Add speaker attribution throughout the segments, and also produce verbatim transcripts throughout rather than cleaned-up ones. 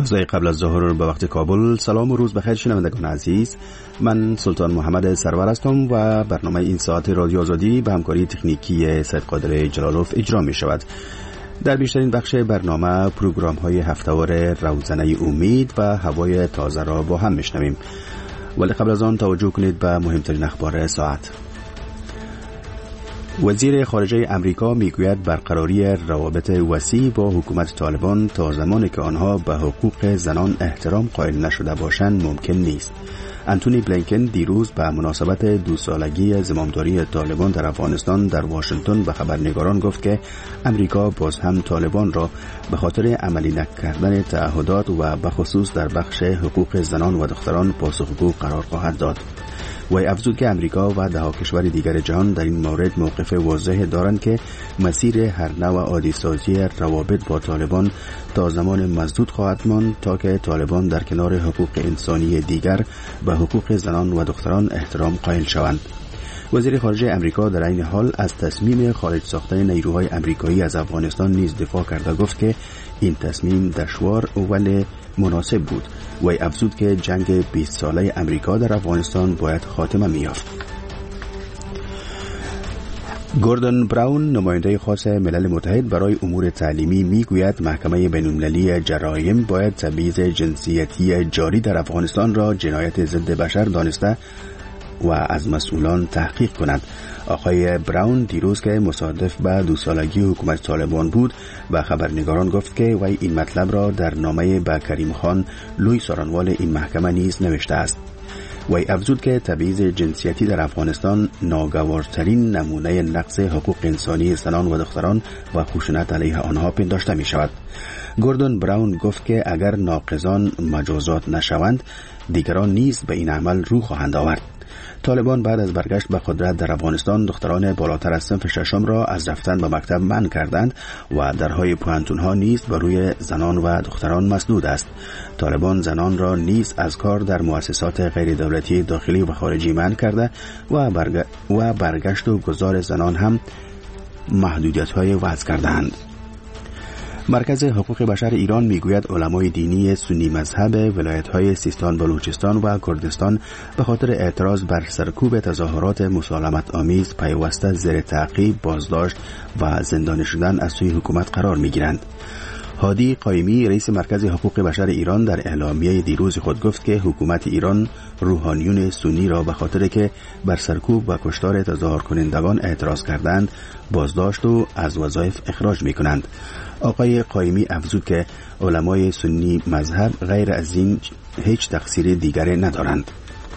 Speaker 1: روزهای قبل از ظهر به وقت کابل. سلام و روز بخیر شنوندگان عزیز، من سلطان محمد سرور هستم و برنامه این ساعت رادیو آزادی به همکاری تکنیکی سید قادر جلالوف اجرا می شود. در بیشترین بخش برنامه پروگرام های هفته‌وار روزنه امید و هوای تازه را با هم میشنویم، ولی قبل از آن توجه کنید به مهمترین اخبار ساعت. وزیر خارجه امریکا میگوید برقراری روابط وسیع با حکومت طالبان تا زمانی که آنها به حقوق زنان احترام قائل نشده باشند ممکن نیست. انتونی بلینکن دیروز به مناسبت دو سالگی زمامداری طالبان در افغانستان در واشنگتن به خبرنگاران گفت که امریکا باز هم طالبان را به خاطر عملی نکردن تعهدات و به خصوص در بخش حقوق زنان و دختران پاسخگو قرار خواهد داد. وی افزود که امریکا و ده کشور دیگر جهان در این مورد موقف واضح دارند که مسیر هر نوع عادی‌سازی روابط با طالبان تا زمان مسدود خواهد ماند تا که طالبان در کنار حقوق انسانی دیگر به حقوق زنان و دختران احترام قائل شوند. وزیر خارجه امریکا در این حال از تصمیم خارج ساختن نیروهای امریکایی از افغانستان نیز دفاع کرده گفت که این تصمیم دشوار ولی مناسب بود. وی افزود که جنگ بیست ساله امریکا در افغانستان باید خاتمه می‌یافت. گوردن براون، نماینده خاص ملل متحد برای امور تعلیمی، میگوید محکمه بین‌المللی جرایم باید تبعیض جنسیتی جاری در افغانستان را جنایت ضد بشر دانسته و از مسئولان تحقیق کند. آقای براون دیروز که مصادف به دو سالگی حکومت طالبان بود و خبرنگاران گفت که وی این مطلب را در نامه به کریم خان لوی سارانوال این محکمه نیز نوشته است. وی افزود که تبعیض جنسیتی در افغانستان ناگوارترین نمونه نقض حقوق انسانی زنان و دختران و خشونت علیه آنها پنداشته می شود. گوردن براون گفت که اگر ناقضان مجازات نشوند دیگران نیز به این عمل رو خواهند آورد. طالبان بعد از برگشت به قدرت در افغانستان دختران بالاتر از صنف ششم را از رفتن به مکتب منع کردند و درهای پوهنتون‌ها نیز بر روی زنان و دختران مسدود است. طالبان زنان را نیز از کار در مؤسسات غیر دولتی داخلی و خارجی منع کرده و, برگ... و برگشت و گذار زنان هم محدودیت‌های وضع کردند. مرکز حقوق بشر ایران میگوید علمای دینی سنی مذهب ولایت‌های سیستان، بلوچستان و کردستان به خاطر اعتراض بر سرکوب تظاهرات مسالمت آمیز پیوسته زیر تعقیب، بازداشت و زندانی شدن از سوی حکومت قرار میگیرند. هادی قایمی، رئیس مرکز حقوق بشر ایران، در اعلامیه دیروز خود گفت که حکومت ایران روحانیون سنی را به خاطر که بر سرکوب و کشتار تظاهر کنندگان اعتراض کردند بازداشت و از وظایف اخراج می کنند. آقای قایمی افزود که علمای سنی مذهب غیر از این هیچ تقصیر دیگری ندارند.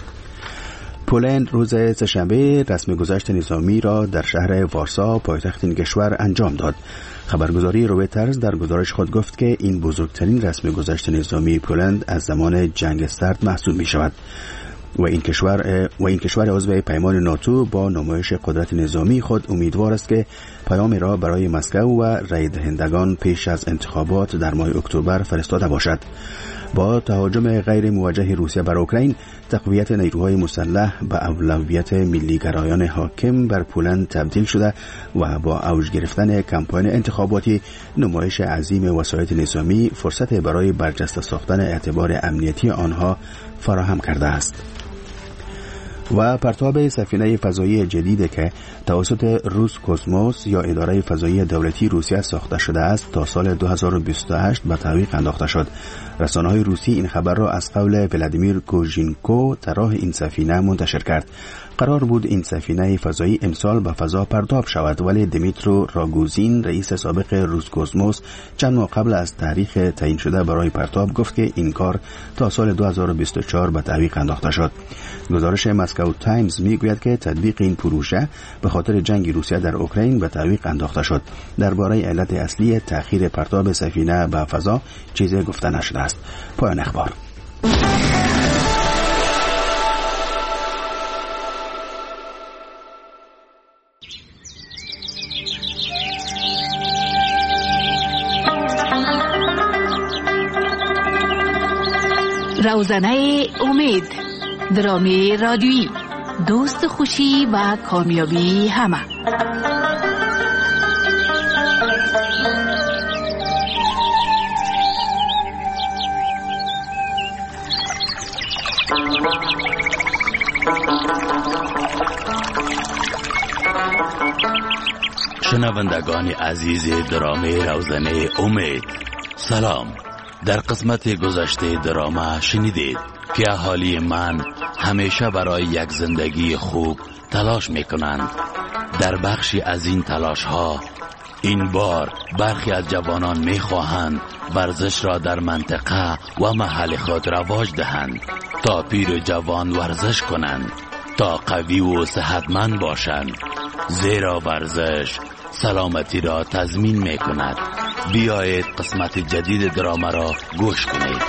Speaker 1: پولند روز سه‌شنبه رسم گذشت نظامی را در شهر وارسا پایتخت این کشور انجام داد. خبرگزاری رویترز در گزارش خود گفت که این بزرگترین رسم گذشت نظامی پولند از زمان جنگ سرد محسوب می شود و این کشور و این کشور عضو پیمان ناتو با نمایش قدرت نظامی خود امیدوار است که پیامی را برای مسکو و رای دهندگان پیش از انتخابات در ماه اکتبر فرستاده باشد. با تهاجم غیر موجه روسیه بر اوکراین، تقویت نیروهای مسلح به اولویت ملی‌گرایان حاکم بر پولند تبدیل شده و با اوج گرفتن کمپاین انتخاباتی، نمایش عظیم وسایط نظامی فرصت برای برجسته ساختن اعتبار امنیتی آنها فراهم کرده است. و پرتاب سفینه فضایی جدید که توسط روس کوسموس یا اداره فضایی دولتی روسیه ساخته شده است تا سال دو هزار و بیست و هشت به تعویق انداخته شد. رسانه‌های روسی این خبر را از قول ولادیمیر کوژینکو طراح این سفینه منتشر کرد. قرار بود این سفینه فضایی امسال به فضا پرتاب شود، ولی دمیترو راگوزین، رئیس سابق روسکوسموس، چند ماه قبل از تاریخ تعیین شده برای پرتاب گفت که این کار تا سال دو هزار و بیست و چهار به تعویق انداخته شد. گزارش مسکو تایمز میگوید که تطبیق این پروژه به خاطر جنگ روسیه در اوکراین به تعویق انداخته شد. درباره علت اصلی تأخیر پرتاب سفینه به فضا چیزی گفته نشده است. پایان اخبار.
Speaker 2: روزنه امید، درامی رادیویی، دوست خوشی و کامیابی همه.
Speaker 3: شنوندگان عزیز درامه روزنه امید، سلام. در قسمت گذشته درامه شنیدید که اهالی من همیشه برای یک زندگی خوب تلاش میکنند. در بخشی از این تلاش ها این بار برخی از جوانان میخواهند ورزش را در منطقه و محل خود رواج دهند تا پیر جوان ورزش کنند، تا قوی و صحتمند باشند، زیرا ورزش سلامتی را تضمین می کند. بیایید قسمت جدید درامه را گوش کنید.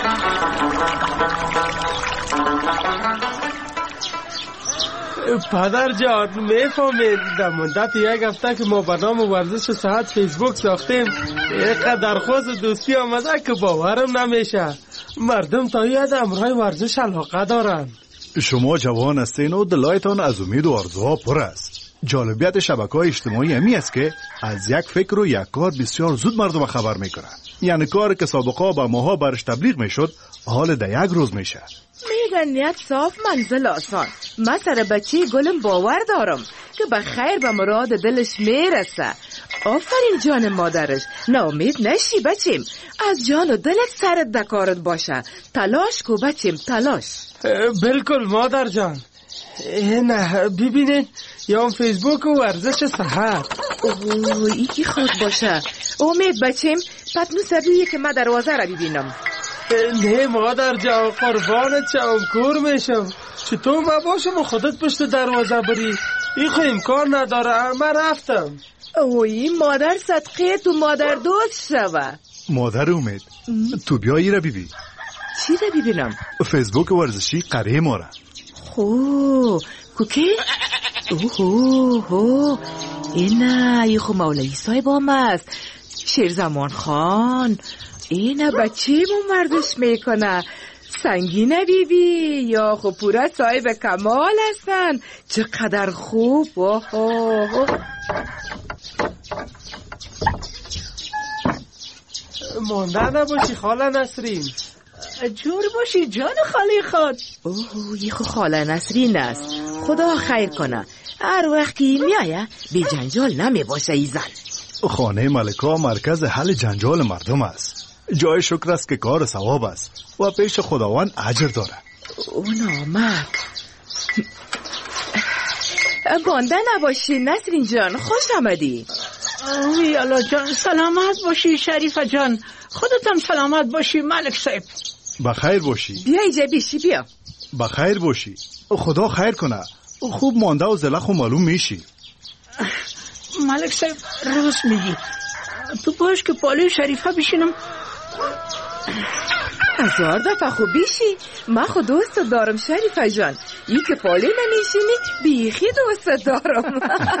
Speaker 4: پدر جان میفهمید در مدت یک هفته که ما برنامه ورزش و صحت فیسبوک ساختیم اینقدر درخواست دوستی آمده که باورم نمیشه. مردم تا یاد امرای ورزش علاقه دارن.
Speaker 5: شما جوان هستین و دلایتان از امید و آرزوها پر است. جالبیت شبکه‌های اجتماعی همی است که از یک فکر و یک کار بسیار زود مردم خبر میکنن. یعنی کاری که سابقا با ماها برش تبلیغ میشد حال در یک روز میشه.
Speaker 6: میگن نیت صاف منزل آسان. من سر بچه گلم باور دارم که به خیر به مراد دلش میرسه. آفرین جان مادرش، ناامید نشی بچیم. از جان و دلت سرت دکارت باشه. تلاش کو بچیم، تلاش.
Speaker 4: بالکل مادر جان. نه ببینید یا فیسبوک و ورزش صحت.
Speaker 6: اوه ای کی خود باشه. امید بچیم پتنو سبیه که من دروازه را ببینم.
Speaker 4: نه مادر جان قربانت شم، کور میشم. چطور ما باشم و خودت پشت دروازه بری؟ این خو امکان نداره. من رفتم.
Speaker 6: اوی مادر صدقه تو مادر دوست شوه.
Speaker 5: مادر امید تو بیایی را ببین.
Speaker 6: چی را ببینم؟
Speaker 5: فیسبوک ورزشی قریه ما را.
Speaker 6: خو کوکی؟ اوه اوه اینا ای خو مولوی صاحب هم است. شیرزمان خان اینا بچه مون ورزش میکنه. سنگینه بیبی یا خو پورا صاحب کمال هستن. چقدر خوب. اوه اوه
Speaker 4: مانده نباشی خاله نسرین.
Speaker 7: جور باشی جان خاله خود.
Speaker 6: اوه یه خو خاله نسرین است. خدا خیر کنه. هر وقتی میایه بی جنجال نمی باشه ای زن.
Speaker 5: خانه ملکا مرکز حل جنجال مردم است. جای شکر است که کار ثواب است و پیش خداوند اجر داره.
Speaker 6: اون آمد. بانده نباشی نسرین جان، خوش آمدی.
Speaker 7: اوی الله جان سلامت باشی شریفه جان. خودتم سلامت باشی ملک صاحب.
Speaker 5: بخیر باشی.
Speaker 6: بیا ایجا بیشی بیا.
Speaker 5: بخیر باشی. خدا خیر کنه. خوب مانده و زلخ و معلوم میشی.
Speaker 7: ملک صاحب راست میگی. تو باش که پاله شریفه بشینم.
Speaker 6: هزار دفعه خوب بیشی. من خود دوست دارم شریفه جان. ای که پاله نمیشینی بیخی دوست دارم.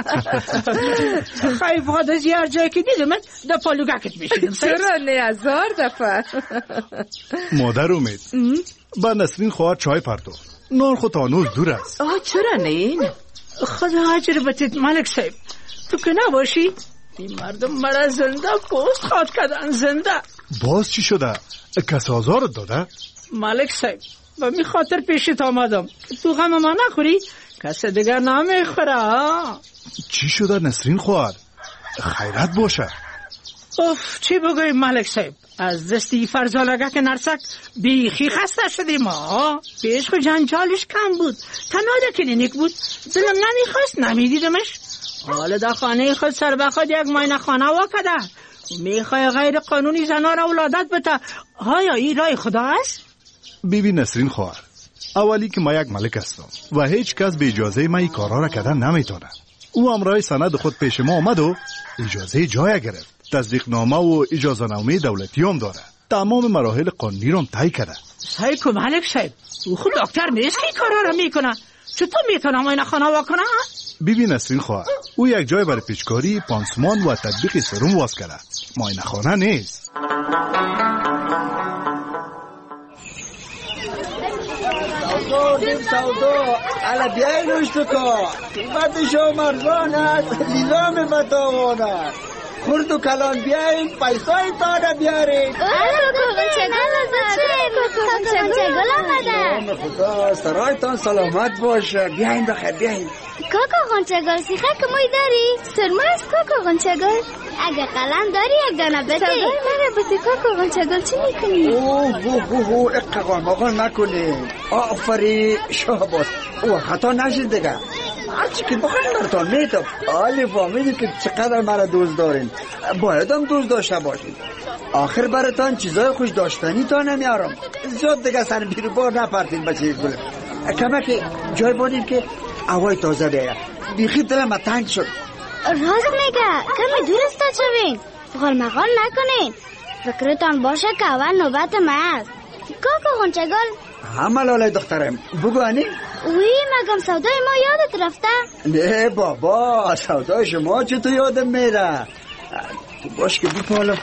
Speaker 7: خیلی فقط از یه هر جایی که دیدم من در پالوگکت میشینم.
Speaker 6: چرا نه هزار دفعه.
Speaker 5: مادر امید با نسرین خواهد چای پرتو. نان خود تانوز دور است.
Speaker 6: آه چرا نه؟
Speaker 7: خدا حجر بتید ملک صاحب. تو که نباشی این مردم مرا زنده پوست خواد کردن. زنده
Speaker 5: باز چی شده؟ کس آزارت داده؟
Speaker 7: ملک صاحب با می خاطر پیشت آمدم که تو غم ما نخوری کس دیگر نمیخوره.
Speaker 5: چی شده نسرین خواهد؟ خیرت باشه.
Speaker 7: اوف چی بگوی ملک صاحب، از دستی فرزالگه که نرسک بیخی خسته شدیم ها. پیش خود جنجالش کم بود، تنها کلینیک بود، دلم نمیخواست نمیدیدمش. حالا در خانه خود سر به خود یک ماینه خانه واکده. میخوای غیر قانونی زنا را ولادت بده. آیا این رای خدا است؟
Speaker 5: بیبی نسرین خواهر، اولی که ما یک ملک هستم و هیچ کس به اجازه ما این کارا را کردن نمیتونه. او امرای سند خود پیش ما آمد و اجازه جای گرفت. تصدیق نامه و اجازه نامه دولتی هم داره. تمام مراحل قانونی رو طی کرده.
Speaker 7: صحیح که ملک صاحب، او خود دکتر نیست که کارا را میکنه. چطور میتونه ماینه خانه واکنه؟
Speaker 5: بیبی نسرین خواهر، او یک جای برای پیچکاری، پانسمان و تطبیق سرم واس کرده. ماینه خانه نیست.
Speaker 8: دیم سودا علا بیایی نوشت کار قیمت شما مرزان است لیزام بتاوان است. خرد و کلان بیاین پیسای تانه بیارین.
Speaker 9: کوکو گل آمده.
Speaker 8: خدا سرایتان سلامت باشه. بیاین بخیر بیاین.
Speaker 9: کوکو غنچه‌گل سیخه که موی داری؟ سرما است کوکو غنچه‌گل. اگه قلم داری یک دانه بده. ساگای من بده کوکو غنچه‌گل چی میکنی؟
Speaker 8: اوه اوه اوه اقاقا مقال نکنی. آفری شاباس. اوه خطا نشید دیگه. هرچی که بخواین براتان میتم. آلی فهمیدید که چقدر مرا دوست دارین. باید هم دوست داشته باشین. آخر براتان چیزای خوش داشتنی تا نمیارم. زیاد دیگه سر بیرو بار نپرتین بچه گلم. کمه که جای بودیم که هوای تازه بیاید. بیخی دلم تنگ شد.
Speaker 9: راست میگه کمی دور است شوین. غال مغال نکنین. فکرتان باشه که اول نوبت ما است. کوکو غنچه‌گل.
Speaker 8: همه لالای دخترم بگو انی؟
Speaker 9: وی مگم سودای ما یادت رفته؟
Speaker 8: نه بابا سودای شما چطور یادم میره؟ تو باش که بپالم.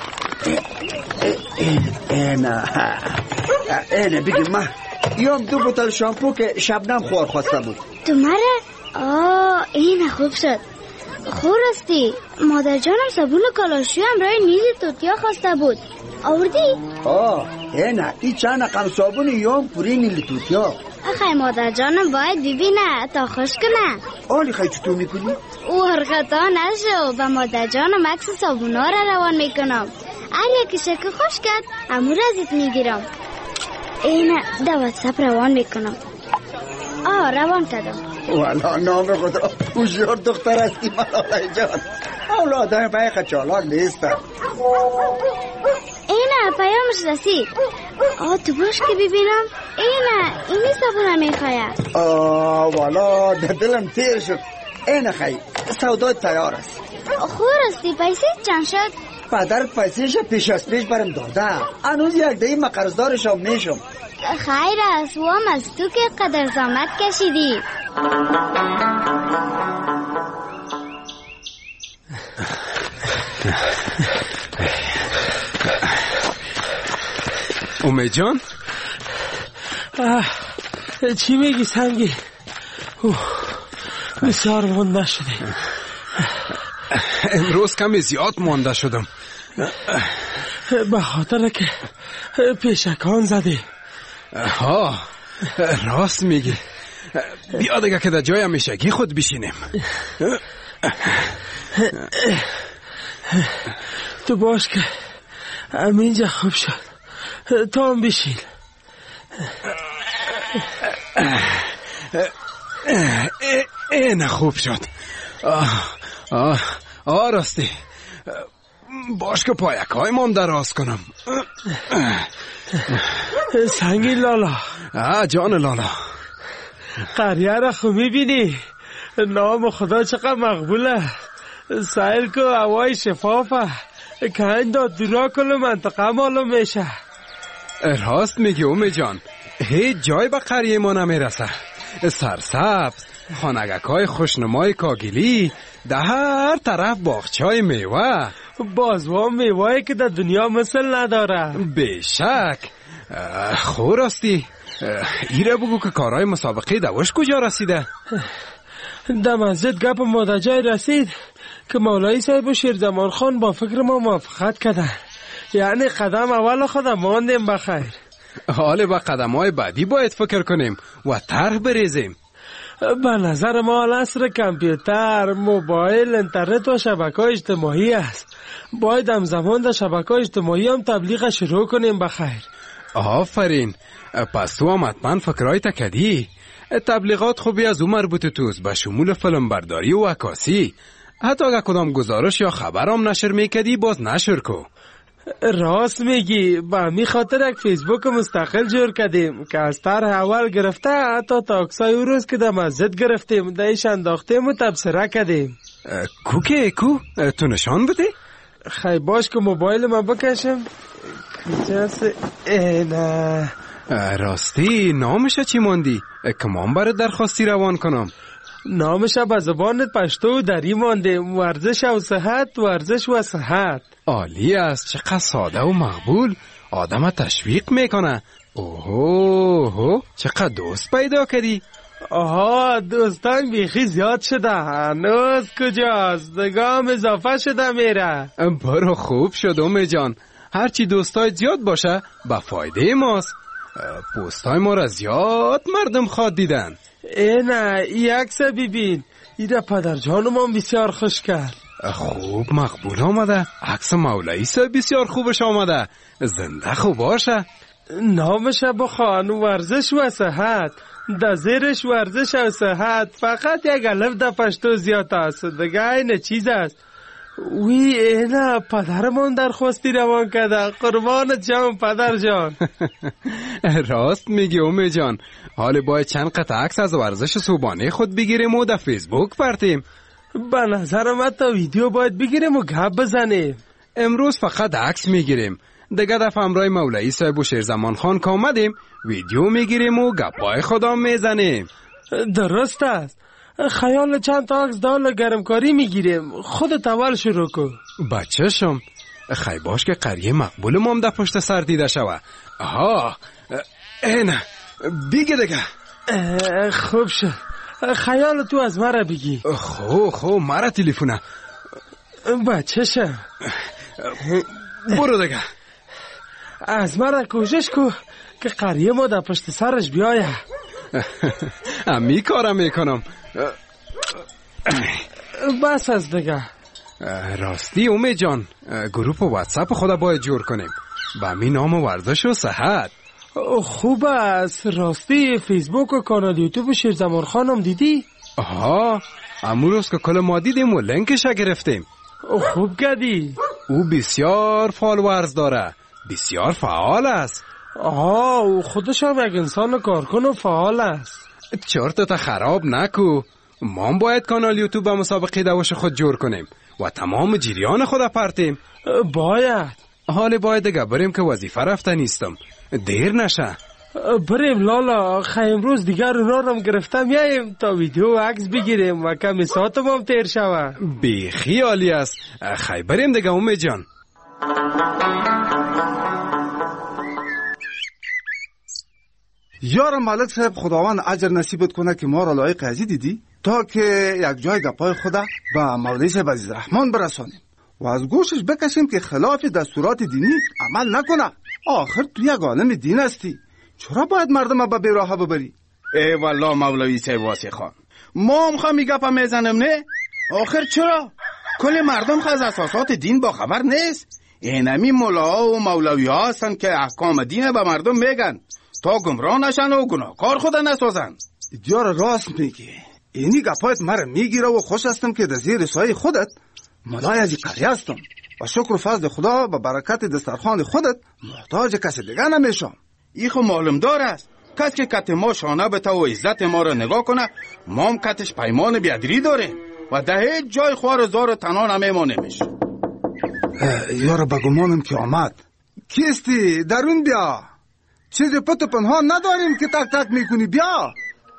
Speaker 8: اینه اینه بگیم من یوم دو بوتل شامپو که شبنم خوار خواسته بود.
Speaker 9: تو مره؟ آه اینه خوب شد. خورستی مادر جانم صابون کالاشوی هم رای نیزی توتیا خواسته بود. آوردی؟
Speaker 8: آه اینه این چند رقم صابون یوم پوری نیلی توتیا.
Speaker 9: خیلی مادر جانم باید ببینه تا خوش کنه.
Speaker 8: آلی خیلی چطور میکنی؟
Speaker 9: او هرگتا نشو و مادر جانم عکس صابونا را روان میکنم. اگه که شکل خوش کرد امور ازت میگیرم. اینه در واتساپ روان میکنم. آه روان کردم.
Speaker 8: والا نام خدا هوشیار دختر هستی ملالای جان. اولادان پای چالاک نیستن.
Speaker 9: اینه پیامش رسید. آه تو باش که ببینم. اینه اینی صابونه میخواید.
Speaker 8: آه والا در دلم تیر شد. اینه خیلی سودای تیار است.
Speaker 9: خورستی پیسی چند شد؟
Speaker 8: پدر پیسیش پیش از پیش برم داده. هنوز یک دهی من قرضدارشم میشم.
Speaker 9: خیر است و هم از تو که قدر زحمت کشیدی.
Speaker 10: امید جان
Speaker 4: چی میگی سنگی؟ بسیار مانده شده.
Speaker 10: امروز کمی زیاد مانده شدم
Speaker 4: به خاطر که پیشکان زدی.
Speaker 10: ها راست میگی. بیا دیگه که در جای همیشگی خود بشینیم.
Speaker 4: تو باش که همینجا خوب شد. تو هم بشین.
Speaker 10: این خوب شد. آه آه آه راستی باش که پایکای مام دراز کنم.
Speaker 4: سنگی لالا.
Speaker 10: آه جان لالا.
Speaker 4: قریه را خو میبینی؟ نام خدا چقدر مقبوله. سایل کو هوای شفافه که این داد دورا کل منطقه معلوم میشه.
Speaker 10: راست میگی اومی جان. هیچ جای به قریه ما نمیرسه. سرسبز خانگک های خوشنمای کاگلی در هر طرف باغچای میوه.
Speaker 4: بازوان میوهی که در دنیا مثل نداره.
Speaker 10: بیشک. خوراستی ایره بگو که کارهای مسابقه دوش کجا رسیده؟
Speaker 4: در مسجد گپ ماده جای رسید که مولای صاحب و شیرزمان خان با فکر ما موافقت کردن. یعنی قدم اول خودم ماندیم بخیر.
Speaker 10: حالا با قدم های بعدی باید فکر کنیم و طرح بریزیم.
Speaker 4: به نظر ما عصر کامپیوتر، موبایل، اینترنت و شبکه اجتماعی است. باید همزمان در شبکه اجتماعی هم تبلیغ شروع کنیم بخیر.
Speaker 10: آفرین. پس تو هم حتما فکرهای تکدی. تبلیغات خوبی از اون مربوط توست به شمول فیلم برداری و عکاسی. حتی اگه کدام گزارش یا خبر هم نشر میکدی باز نشر کو.
Speaker 4: راست میگی. با می خاطر یک فیسبوک مستقل جور کردیم که از طرح اول گرفته حتی تا اکسای او روز که در مسجد گرفتیم دایش انداختیم و تبصره کردیم.
Speaker 10: کو که کو؟ تو نشان بده؟
Speaker 4: خیلی باش که موبایل من بکشم. کجاست؟ اینه
Speaker 10: راستی نامشه چی ماندی؟ که من برای درخواستی روان کنم.
Speaker 4: نامش به زبان پشتو دری مانده. ورزش و صحت، ورزش و صحت.
Speaker 10: عالی است. چقدر ساده و مقبول. آدم تشویق میکنه. اوه چقدر دوست پیدا کردی.
Speaker 4: آها دوستان بیخی زیاد شده. هنوز کجاست؟ دگام اضافه شده میره.
Speaker 10: برو خوب شد اومه جان. هرچی دوستای زیاد باشه به فایده ماست. پوستای ما را زیاد مردم خواد دیدن.
Speaker 4: اینه ای عکس ببین. ایره پدر جانم بسیار خوش کرد.
Speaker 10: خوب مقبول آمده. عکس مولوی صاحب بسیار خوبش آمده. زنده خوب باشه.
Speaker 4: نامش بخوان ورزش و صحت. در زیرش ورزش و صحت. فقط یک الف در پشتو زیاد است. دیگه این چیز است. وی اینا پدرمون درخواستی روان کرده. قربانت جان پدر جان.
Speaker 10: راست میگی اومه جان. حالا باید چند قطع عکس از ورزش صبحانه خود بگیریم و در فیسبوک پرتیم.
Speaker 4: به نظر من تا ویدیو باید بگیریم و گپ بزنیم.
Speaker 10: امروز فقط عکس میگیریم. دیگه دفعه همراه مولوی صاحب و شیرزمان خان که آمدیم ویدیو میگیریم و گپای خدا میزنیم.
Speaker 4: درست است. خیال چند تا عکس دال گرمکاری میگیریم. خودت اول شروع کن.
Speaker 10: بچه شم خی باش که قریه مقبول مام در پشت سر دیده شوه. آها اینه بگی دیگه.
Speaker 4: خوب شد. خیال تو از مرا بگی.
Speaker 10: خو خو مرا تلیفونه.
Speaker 4: بچه شم
Speaker 10: برو دیگه.
Speaker 4: از مرا کوشش کو که قریه ما در پشت سرش بیایه.
Speaker 10: امی کارم میکنم.
Speaker 4: بس از دیگه.
Speaker 10: راستی اومه جان گروپ واتساپ خدا باید جور کنیم با می نام ورزش و صحت.
Speaker 4: خوب است. راستی فیسبوک و کانال یوتیوب شیرزمان خانم دیدی؟
Speaker 10: آها امون روز که کل ما دیدیم و لینکش گرفتیم.
Speaker 4: خوب کردی.
Speaker 10: او بسیار فالوورز داره. بسیار فعال است.
Speaker 4: آها او خودش هم یک انسان کارکن و فعال است.
Speaker 10: چرتت خراب نکو. ما باید کانال یوتیوب و مسابقه دوش خود جور کنیم و تمام جریان خود پرتیم.
Speaker 4: باید.
Speaker 10: حالا باید دیگه بریم که وظیفه رفته نیستم. دیر نشه.
Speaker 4: بریم لالا. خیلی امروز دیگر رو رم گرفتم یایم تا ویدیو و عکس بگیریم و کمی ساعتم هم تیر شوه.
Speaker 10: بی خیالی است. خیلی بریم دیگه اومه جان.
Speaker 5: یارم ملک صاحب خداوند اجر نصیبت کنه که ما را لایق ازی دیدی تا که یک جای گپای خدا با مولوی صاحب عزیز رحمان برسانیم و از گوشش بکشیم که خلاف دستورات دینی عمل نکنه. آخر تو یک عالم دین هستی. چرا باید مردم به بیراه ببری؟
Speaker 11: ای والله مولوی صاحب واسه خان ما هم خواهی گپا میزنم نه؟ آخر چرا؟ کل مردم از اساسات دین با خبر نیست. اینمی مولا و مولوی ها هستن که احکام دین به مردم میگن تا گمراه نشن و گناهکار خدا نسازن.
Speaker 5: دیار راست میگی. اینی گپایت مرا میگیره و خوش هستم که در زیر سایه خودت مولای از قریه هستم و شکر و فضل خدا و برکت دسترخوان خودت محتاج کسی دیگه نمیشم.
Speaker 11: ای خو معلوم دار است کس که کت ما شانه بته و عزت ما را نگاه کنه ما هم کتش پیمان بیادری داره و ده هیچ جای خوار زار تنها نمیمانیمش.
Speaker 5: یارو بگمانم که آمد. کیستی؟ درون بیا. چیزی پت و پنهان نداریم که تک تک میکنی. بیا.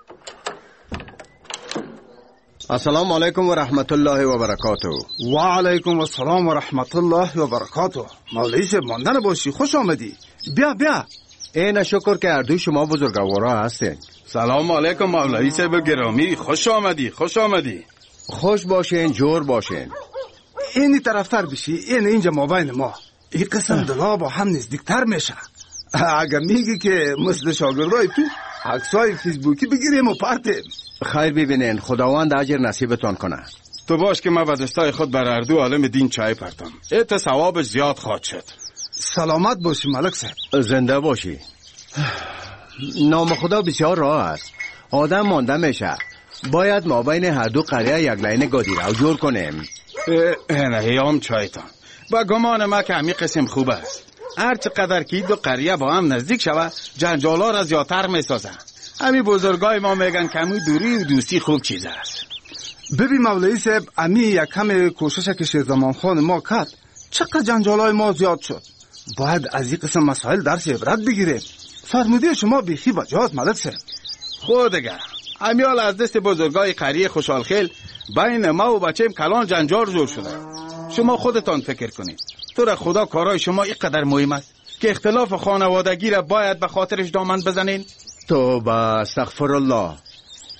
Speaker 12: السلام علیکم و رحمت الله و برکاته.
Speaker 5: و علیکم السلام و رحمت الله و برکاته. مولوی صاحب ماندن باشی. خوش آمدی. بیا بیا.
Speaker 12: این شکر که اردوی شما بزرگوارا هستین.
Speaker 11: سلام علیکم مولوی صاحب گرامی. خوش آمدی. خوش آمدی.
Speaker 12: خوش باشین جور باشین.
Speaker 5: اینی طرفتر بشی. این اینجا مابین ما. این قسم دلا با هم نزدیکتر میشه. اگه میگی که مثل شاگردای تو عکسای فیسبوکی بگیریم و پرتیم.
Speaker 12: خیر ببینین خداوند اجر نصیبتان کنه.
Speaker 11: تو باش که ما به دستای خود بر اردو عالم دین چای پرتم. ایت ثوابش زیاد خواهد شد.
Speaker 5: سلامت باشی ملک صاحب.
Speaker 12: زنده باشی. نام خدا بسیار راه است. آدم مانده میشه. باید ما بین هر دو قریه یک لاین گادی رو جور کنیم.
Speaker 11: نه هیام چایتان. با گمان ما که همین قسم خوب است. هر چقدر که دو قریه با هم نزدیک شود جنجالا را زیادتر میسازن. همین بزرگای ما میگن که همین دوری و دوستی خوب چیز است.
Speaker 5: ببین مولوی صاحب امی یک کم کوشش که شیرزمان خان ما کرد چقدر جنجالای ما زیاد شد. باید از این قسم مسائل درس عبرت بگیریم. فرموده شما بیخی بجاست ملک صاحب.
Speaker 11: خود دیگر امیال از دست بزرگای قریه خوشحال خیل بین ما و بچه‌م کلان جنجال جور شده. شما خودتان فکر کنید. تو را خدا کارای شما اینقدر مهم است که اختلاف خانوادگی را باید به خاطرش دامن بزنین؟
Speaker 12: توبه استغفر الله.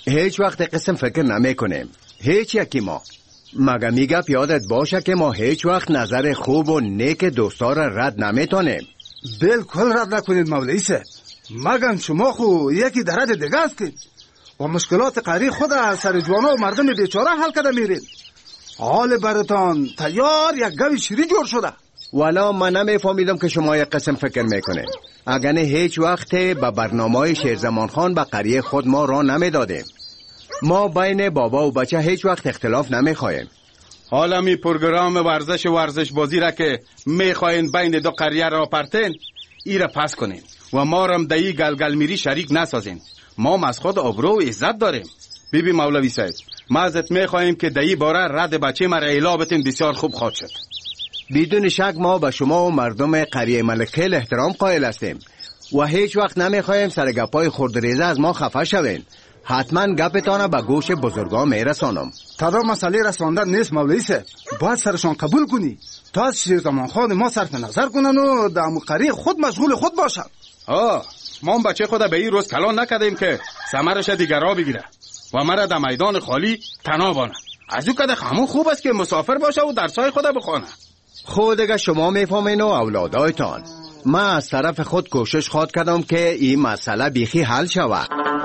Speaker 12: هیچ وقت قسم فکر نمی کنیم. هیچ یکی ما. مگه میگه یادت باشه که ما هیچ وقت نظر خوب و نیک دوستا را رد نمیتونیم.
Speaker 13: بالکل رد نکنید مولوی صاحب. مگن شما خو یکی درد دیگه هستید و مشکلات قری خود از سر جوانا و مردم بیچاره حل کرده میرید. حال براتان تیار یک گوی شیری جور شده.
Speaker 12: والا من نمیفهمیدم که شما یک قسم فکر میکنه. اگر نه هیچ وقت با برنامه شیرزمان خان به قریه خود ما را نمیدادیم. ما بین بابا و بچه هیچ وقت اختلاف نمیخوایم.
Speaker 11: حالا می پروگرام ورزش و ورزش بازی را که میخواین بین دو قریه را پرتین ای را پس کنین و ما رم دایی گلگل میری شریک نسازین. ما از خود آبرو و عزت داریم. بیبی مولوی صاحب، ما ازت میخوایم که دایی باره رد بچه مرا اعلا بتین. بسیار خوب خواهد شد.
Speaker 12: بدون شک ما به شما و مردم قریه ملکخیل احترام قائل هستیم و هیچ وقت نمیخوایم سر گپای خردریزه از ما خفه شوین. حتما گپتان به گوش بزرگان میرسانم.
Speaker 13: تا مسئله رساندن نیست مولوی صاحب. باید سرشان قبول کنی تا از شیرزمان خان ما صرف نظر کنن و در قریه خود مشغول خود باشن.
Speaker 11: آه ما هم بچه خود به این روز کلان نکردیم که ثمرش دیگر را بگیره و مرا در میدان خالی تنها بانه. از او کده خمون خوب است که مسافر باشه و درسای خود بخونه.
Speaker 12: خود اگه شما میفهمین و اولادایتان. من از طرف خود کوشش خواهد کردم که این مسئله بیخی حل شود.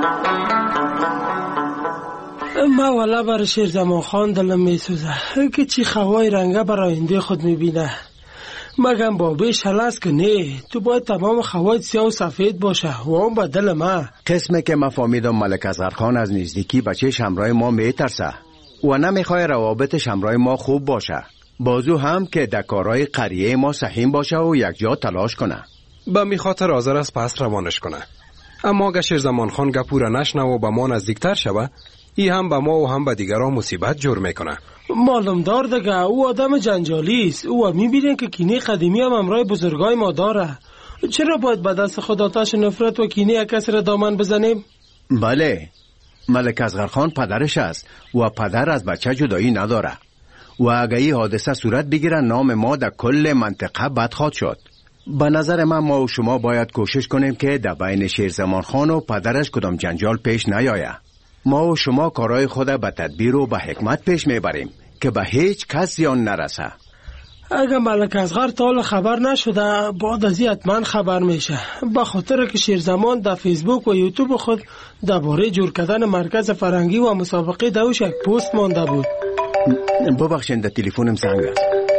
Speaker 4: ما والا بر شیرزمان خان دلم میسوزه که چی خوای رنگه بر آینده خود میبینه. مگم بابیش هلاست که نه، تو باید تمام خوایت سیاه و سفید باشه و اون با دل ما.
Speaker 12: قسمه که ما فهمیدم ملک اصغرخان از نزدیکی بچه همراه ما میترسه و نمیخواه روابط همراه ما خوب باشه. بازو هم که دکارای قریه ما سحیم باشه و یک جا تلاش کنه.
Speaker 10: به می خاطر آذر از پس روانش کنه. اما اگه شیرزمان خان گپورا نشنه و به ما نزدیکتر شوه، ای هم به ما و هم به دیگران مصیبت جور میکنه.
Speaker 4: معلوم دار دیگه او آدم جنجالی است. او میبینه که کینه قدیمی هم امرای بزرگای ما داره. چرا باید به دست خود آتش نفرت و کینه کسی را دامن بزنیم؟
Speaker 12: بله، ملک اصغرخان پدرش است و پدر از بچه جدایی نداره و اگه این حادثه صورت بگیره نام ما در کل منطقه بد خواهد شد. به نظر من ما و شما باید کوشش کنیم که در بین شیرزمان خان و پدرش کدام جنجال پیش نیاید. ما و شما کارهای خود به تدبیر و به حکمت پیش میبریم که به هیچ کس زیان نرسه.
Speaker 4: اگه ملک اصغر تا خبر نشده بعد از این حتما خبر میشه، به خاطر که شیرزمان در فیسبوک و یوتیوب خود درباره جور کردن مرکز فرهنگی و مسابقه دوش یک پست مانده بود.
Speaker 12: ببخشید در تلفنم زنگ است.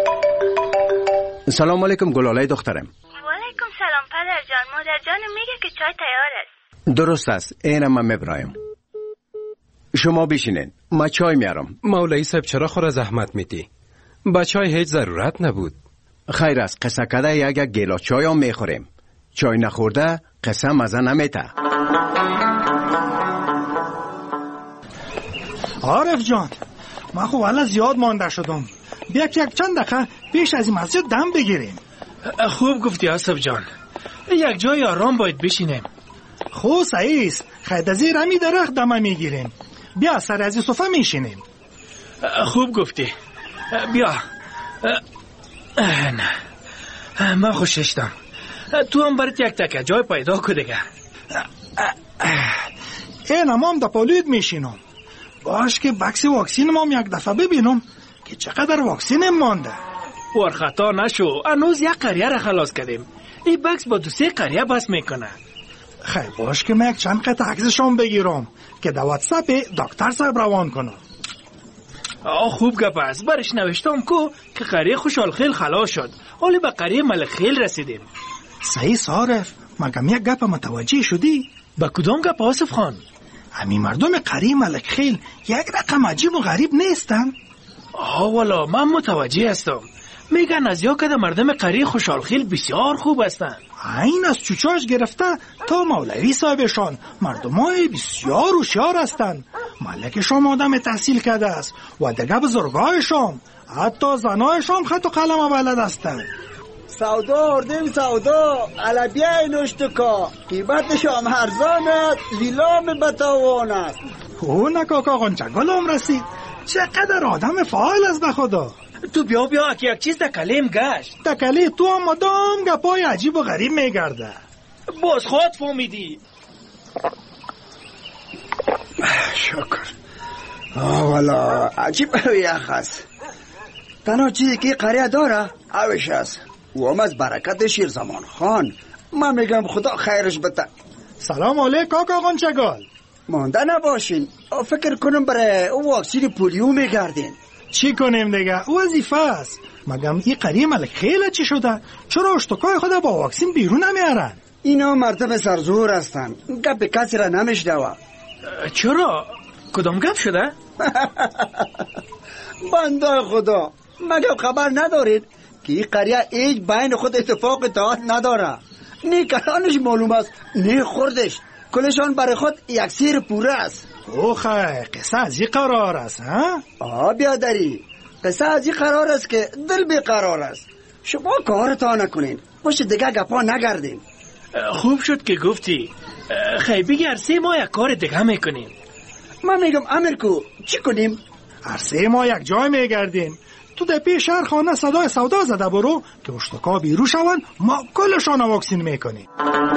Speaker 12: سلام علیکم گلاله دخترم.
Speaker 14: و علیکم سلام پدر جان. مادر جان میگه که چای تیار است.
Speaker 12: درست است، اینم من میبرایم. شما بشینین، ما چای میارم.
Speaker 10: مولوی صاحب چرا خور زحمت میدی؟ با چای هیچ ضرورت نبود.
Speaker 12: خیر است، قصه کده یک یک گیلاس چای هم میخوریم. چای نخورده قصه مزه نمیته.
Speaker 15: عارف جان، من خب والا زیاد مانده شدم. بیا یک چند دقیقه پیش از این مسجد دم بگیریم.
Speaker 7: خوب گفتی آصف جان، یک جای آرام باید بشینیم.
Speaker 15: خوب صحیح است. خیلی زیر همی درخت دم میگیریم. بیا سر از این صفحه میشینیم.
Speaker 7: خوب گفتی. بیا. نه من خوششتم. تو هم برات یک تکه جای پیدا که دیگه.
Speaker 15: این هم در پالود میشینم. باش که بکس واکسین ما یک دفعه ببینم که چقدر واکسین مانده.
Speaker 7: ور خطا نشو، هنوز یک قریه را خلاص کردیم. این بکس با دو سه قریه بس میکنه.
Speaker 15: خیلی باش که من یک چند قطع عکسشون بگیرم که در واتساپ دکتر صاحب روان کنم.
Speaker 7: آه خوب گپ است. برش نوشتم کو که قریه خوشحال خیل خلاص شد. حالی به قریه ملک خیل رسیدیم.
Speaker 15: صحیح صارف، مگم یک گپ متوجه شدی؟
Speaker 7: با کدام گپ آصف خان؟
Speaker 15: همین مردم قریه ملک خیل یک رقم عجیب و غریب نیستن؟
Speaker 7: آه والا من متوجه هستم. میگن از یا کده مردم قریه خوشحال خیل بسیار خوب هستن.
Speaker 15: این از چوچاش گرفته تا مولوی صاحبشان مردمای بسیار هوشیار هستند. ملکشان آدم تحصیل کرده است و دیگه بزرگایشان حتی زنایشان خط و قلم بلد هستند.
Speaker 8: سودا آردیم سودا علبیه نشتکا قیمتشان ارزان است لیلام بتوان است.
Speaker 15: او نکاکا غنچگل هم رسید. چقدر آدم فعال است به خدا.
Speaker 7: تو بیا بیا اکی یک چیز دکلیم گشت.
Speaker 15: دکلی تو هم مدام گپای عجیب و غریب میگرده.
Speaker 7: باز خود فهمیدی.
Speaker 8: شکر. آه والا عجیب یخ است. تنها چیزی که قریه داره اوش است و هم از برکت شیر زمان خان. من میگم خدا خیرش بده.
Speaker 15: سلام علیکم کاکا غنچگال.
Speaker 8: مانده نباشین، فکر کنم برای واکسین پولیو میگردین.
Speaker 15: چی کنیم دیگه؟ وظیفه است. مگم این قریه ملک خیلی چی شده؟ چرا اشتکای خدا با واکسین بیرون نمیارن؟
Speaker 8: اینا مردم سرزور هستن، گپ کسی را نمیشنوه.
Speaker 7: چرا؟ کدام گپ شده؟
Speaker 8: بنده خدا، مگه خبر ندارید که این قریه هیچ بین خود اتفاق اطاعت نداره؟ نه کلانش معلوم است نه خوردش، کلشان برای خود یک سیر پوره است.
Speaker 15: اوخه قصه از این قرار است ها؟
Speaker 8: آه بیادری، قصه از این قرار است که دل بیقرار است. شما کارتان نکنین، پشت دیگه گپا نگردین.
Speaker 7: خوب شد که گفتی. خیلی بگی سه ما یک کار دیگه میکنیم.
Speaker 8: من میگم امیرکو چی کنیم؟
Speaker 15: هر سه ما یک جای میگردیم. تو در پیش هر خانه صدای سودا زده برو که اشتکا بیرو شون، ما کلشان واکسین میکنیم.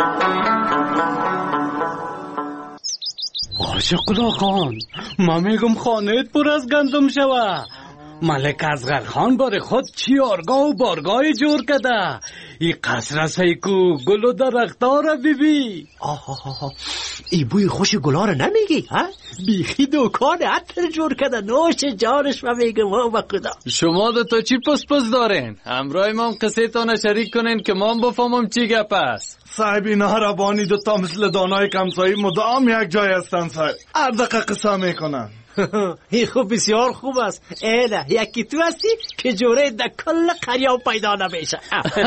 Speaker 16: آشقلا خان، ما میگم خانهت پر از گندم شوه. ملک ازغر خان بار خود چی آرگاه و بارگاه جور کده. ای قصر سیکو گل و درختار بیبی.
Speaker 17: آها ای بوی خوش گلا رو نمیگی ها؟ بیخی دوکان عطر جور کده. نوش جانش ما میگم ها با خدا.
Speaker 16: شما دو تا چی پس پس دارین؟ همراه ما هم قصه تانه شریک کنین که ما هم بفهمم چی گپ است.
Speaker 5: صاحب اینا ربانی دو تا مثل دانای کمسایی مدام یک جای هستن صاحب. هر دقیقه قصه میکنن.
Speaker 17: این خوب بسیار خوب است. ایله یکی تو هستی که جوره در کل قریه پیدا نمیشه.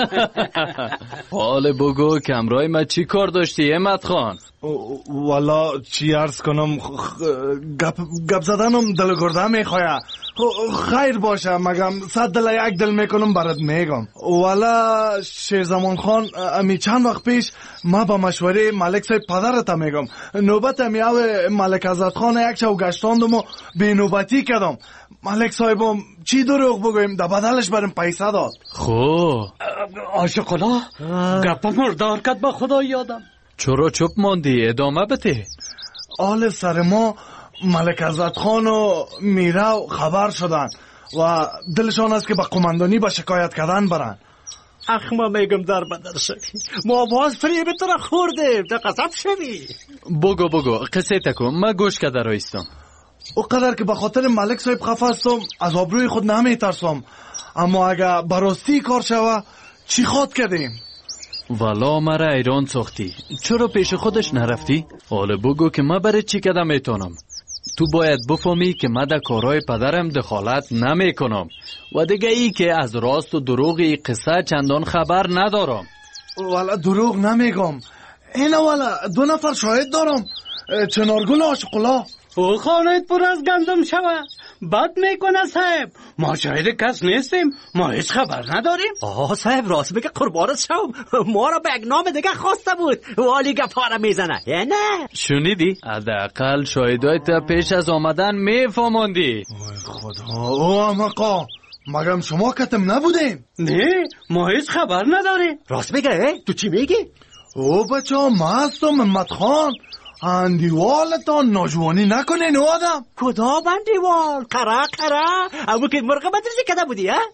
Speaker 16: حال بگو کمرای ما چی کار داشتی احمد خان؟
Speaker 5: والا چی عرض کنم، گپ گپ زدنم دل گرده میخواه. خیر باشه، مگم صد دل یک دل میکنم برات میگم. والا شیر زمان خان، امی چند وقت پیش ما با مشوره ملک صاحب پدرت میگم نوبت میاو ملک عزت خان یک شو گشتاندم و بی نوبتی کردم. ملک صاحبم چی دروغ بگویم در بدلش برم پیسه داد.
Speaker 16: خو
Speaker 17: عاشقالا
Speaker 16: گپ مردار کد با خدا یادم. چرا چوب ماندی؟ ادامه بده.
Speaker 5: آل سر ما ملک عزت خان و میرو خبر شدن و دلشان است که با قماندانی با شکایت کردن برن.
Speaker 17: اخ ما میگم در بدر شوی، ما باز فریب تو را خوردیم، در قصب شوی.
Speaker 16: بگو بگو قصه تکو، ما گوش کده رایستم.
Speaker 5: او قدر که به خاطر ملک صاحب خفه هستم از آبروی خود نمی ترسم، اما اگه براستی کار شوه چی خواد کردیم؟
Speaker 16: والا مرا ایران ساختی، چرا پیش خودش نرفتی؟ حالا بگو که ما برای چی کده میتونم. تو باید بفهمی که من در کارهای پدرم دخالت نمی کنم و دیگه ای که از راست و دروغ ای قصه چندان خبر ندارم.
Speaker 5: والا دروغ نمیگم، اینه والا دو نفر شاهد دارم. چنارگل عاشقلا.
Speaker 16: او خانهت پر از گندم شوه، بد میکنه صاحب. ما شاهد کس نیستیم، ما هیچ خبر نداریم.
Speaker 17: آه صاحب راست بگه قربانت شوم، ما را به یک نام دیگه خواسته بود والی گپا را میزنه یا نه؟
Speaker 16: شنیدی؟ حداقل شاهدای تا پیش از آمدن میفهموندی.
Speaker 5: وای خدا، او احمقا، مگم شما کتم نبودیم؟
Speaker 16: نه ما هیچ خبر نداریم.
Speaker 17: راست بگه تو چی میگی؟
Speaker 5: او بچه ها ما هستم محمد خان. اندیوالتان ناجوانی نکنین او آدم.
Speaker 17: کدام اندیوال؟ قرا قرا امو که مرغ مدرسه کده بودی ها؟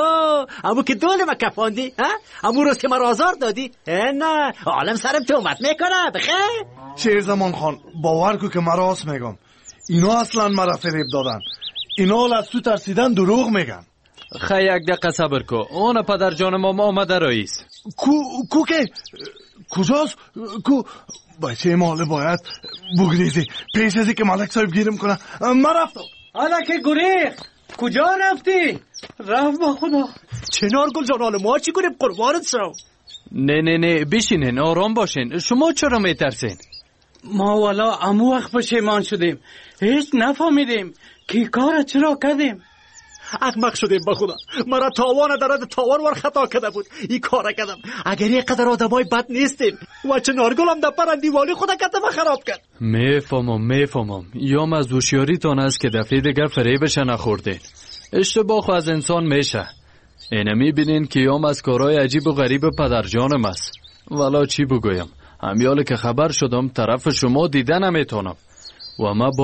Speaker 17: امو که دول ما کفاندی ها؟ امو روز که ما رازار دادی؟ نه عالم سرم تومت میکنه بخیر.
Speaker 5: شیر زمان خان باور کو که ما راست میگم، اینا اصلا مرا فریب دادن، اینا از تو ترسیدن دروغ میگن.
Speaker 16: خیلی یک دقیقه صبر کو، اون پدر جان ما آمده رئیس.
Speaker 5: کو کو که کجاست؟ کو بچه ماله باید بگریزی پیش ازی که ملک صاحب گیرم کنه. من رفتم.
Speaker 16: حالا که گریخ کجا رفتی؟ رفت با خدا.
Speaker 17: چنار گل جان حالا ما چی کنیم قربانت شو؟
Speaker 16: نه نه نه بشینین آرام باشین. شما چرا میترسین؟ ما والا امو وقت پشیمان شدیم، هیچ نفهمیدیم که کار چرا کردیم.
Speaker 17: احمق شدیم با خدا، مرا تاوان درد تاوان ور خطا کرده بود این کارا کردم. اگر یک قدر آدمای بد نیستیم و چه نارگلم در پرندیوالی خدا کردم و خراب کرد.
Speaker 16: میفهمم میفهمم، یا از هوشیاریتان است که دفعه دیگر فریبش نخوردین. اشتباه خو از انسان میشه. اینه میبینین که یام از کارهای عجیب و غریب پدر جانم است. والا چی بگویم، همیاله که خبر شدم طرف شما دیده نمیتونم و ما